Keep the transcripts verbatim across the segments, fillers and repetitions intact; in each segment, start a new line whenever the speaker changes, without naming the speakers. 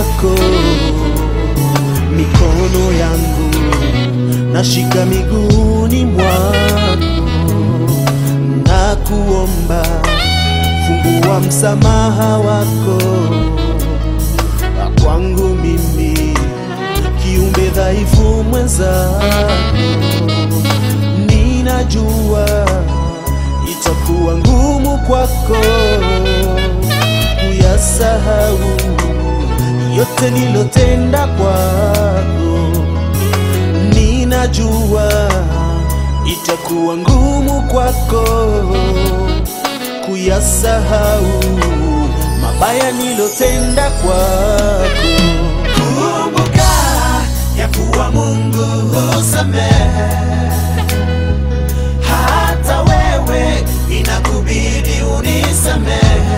mwako, mikono yangu nashika miguuni mwako, na kuomba fungua msamaha wako kwangu mimi, kiumbe dhaifu mwenzako. Ninajua itakuwa ngumu kwako kuyasahau yote nilotenda kwako. Ninajua itakuwa ngumu kwako kuyasahau mabaya nilotenda kwako.
Kumbuka ya kuwa Mungu husamehe, hata wewe inakubidi unisamehe.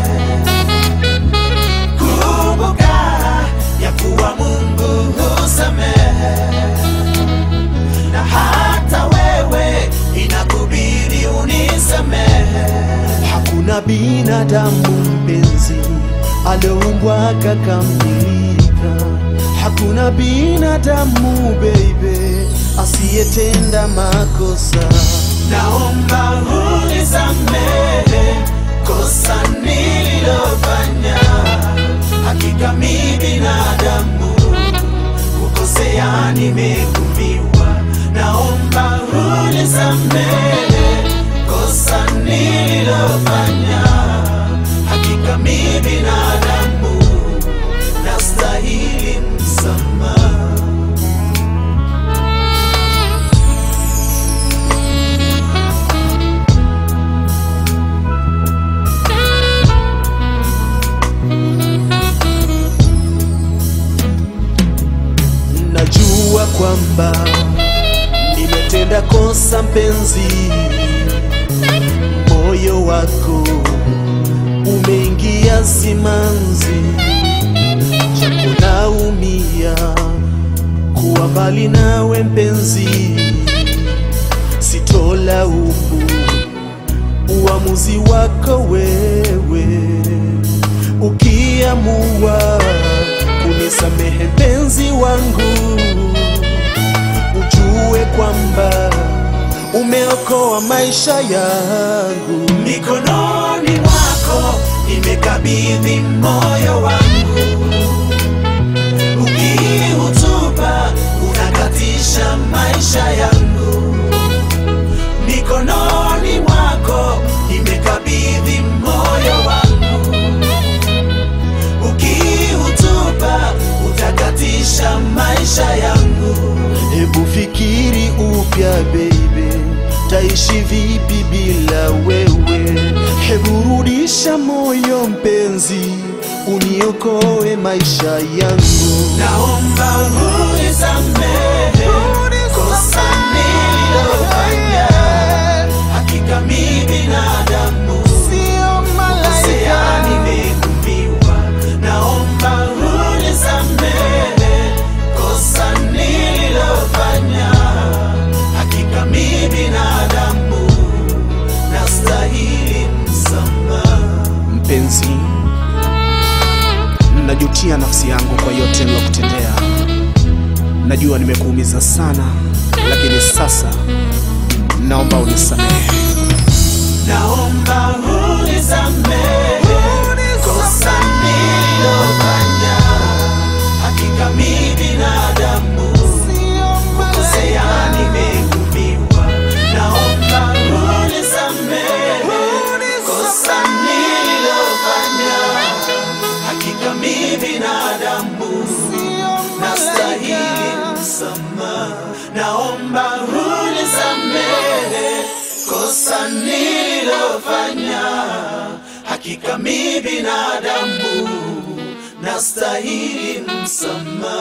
Kumbuka ya kuwa Mungu husamehe, na hata wewe inakubidi unisamehe.
Hakuna binadamu mpenzi alioumbwa akakamilika. Hakuna binadamu baby asiyetenda makosa.
Naomba unisamehe kosa nililofanya. Hakika mimi binadamu, kukosea nimekumbiwa. Naomba unisamehe kosa nililofanya. Hakika mimi binadamu, nastahili msamaha.
Najua kwamba nimetenda kosa mpenzi, moyo wako umeingia simanzi, japo naumia kuwa mbali nawe mpenzi. Sitolaumu uamuzi wako wewe, ukiamua kunisamehe mpenzi wangu, ujue kwamba umeokoa maisha yangu.
Mikononi mwako nimekabidhi moyo wangu, ukiutupa unakatisha maisha yangu. Mikononi mwako nimekabidhi moyo wangu, ukiutupa utakatisha maisha yangu.
Hebu fikiri upya baby, taishi vipi bila wewe? Hebu rudisha moyo mpenzi, uniokoe maisha yangu.
Naomba unisamehe kosa nililofanya. Hakika mimi binadamu, kukosea nimekumbiwa. Naomba unisamehe kosa nililofanya. Hakika mimi binadamu, nastahili msamaha.
Mpenzi, najutia nafsi yangu kwa yote nilokutendea. Najua nimekuumiza sana, lakini sasa naomba unisamehe.
Naomba unisamehe kosa nililofanya. Hakika mimi binadamu, kukosea nimekumbiwa. Naomba unisamehe kosa nililofanya. Hakika mimi binadamu, nastahili msamaha. Naomba unisamehe kosa nililofanya. Hakika mimi binadamu, nastahili msamaha.